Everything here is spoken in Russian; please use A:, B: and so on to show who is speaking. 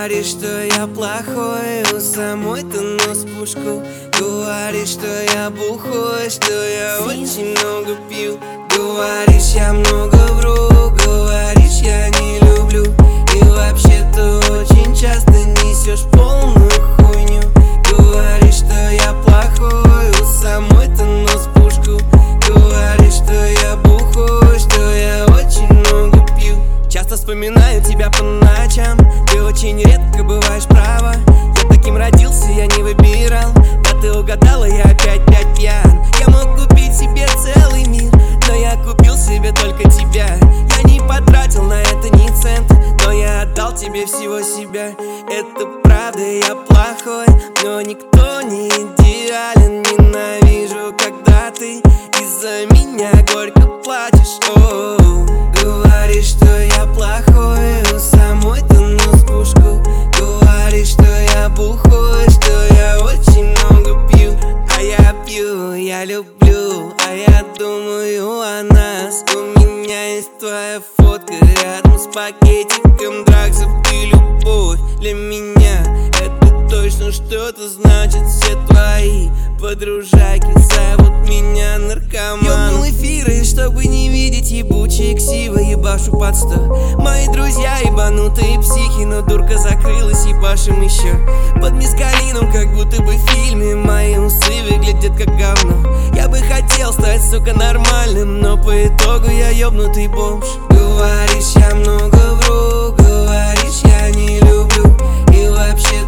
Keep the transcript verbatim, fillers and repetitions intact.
A: Говоришь, что я плохой, у самой-то нос в пушку. Говоришь, что я бухой, что я очень много пью. Говоришь, я много вру, говоришь, я не люблю. И вообще-то очень часто несешь полную хуйню. Говоришь, что я плохой, у самой-то нос в пушку. Говоришь, что я бухой, что я очень много пью. Часто вспоминаю тебя по ночам, ты очень редко бываешь права. Я таким родился, я не выбирал. Да ты угадала, я опять пять пьян. Я мог купить себе целый мир, но я купил себе только тебя. Я не потратил на это ни цента, но я отдал тебе всего себя. Это правда, я плохой, но никто не идеален. Ненавижу, когда ты из-за меня горько плачешь. О-о-о. Говоришь, что я плохой, у самой-то нос в пушку. Говоришь, что я бухой, что я очень много пью. А я пью, я люблю, а я думаю о нас. У меня есть твоя фотка рядом с пакетиком драксов. Ты любовь для меня, это точно что-то значит. Все твои подружайки зовут меня наркоман. Ёбнул эфиры, чтобы не видеть ебучие ксивы. Ебашу под сто. Мои друзья ебанутые психи, но дурка закрылась, ебашим еще. Под мескалином, как будто бы в фильме. Мои усы выглядят как говно. Я бы хотел стать, сука, нормальным, но по итогу я ёбнутый бомж. Говоришь, я много вру, говоришь, я не люблю. И вообще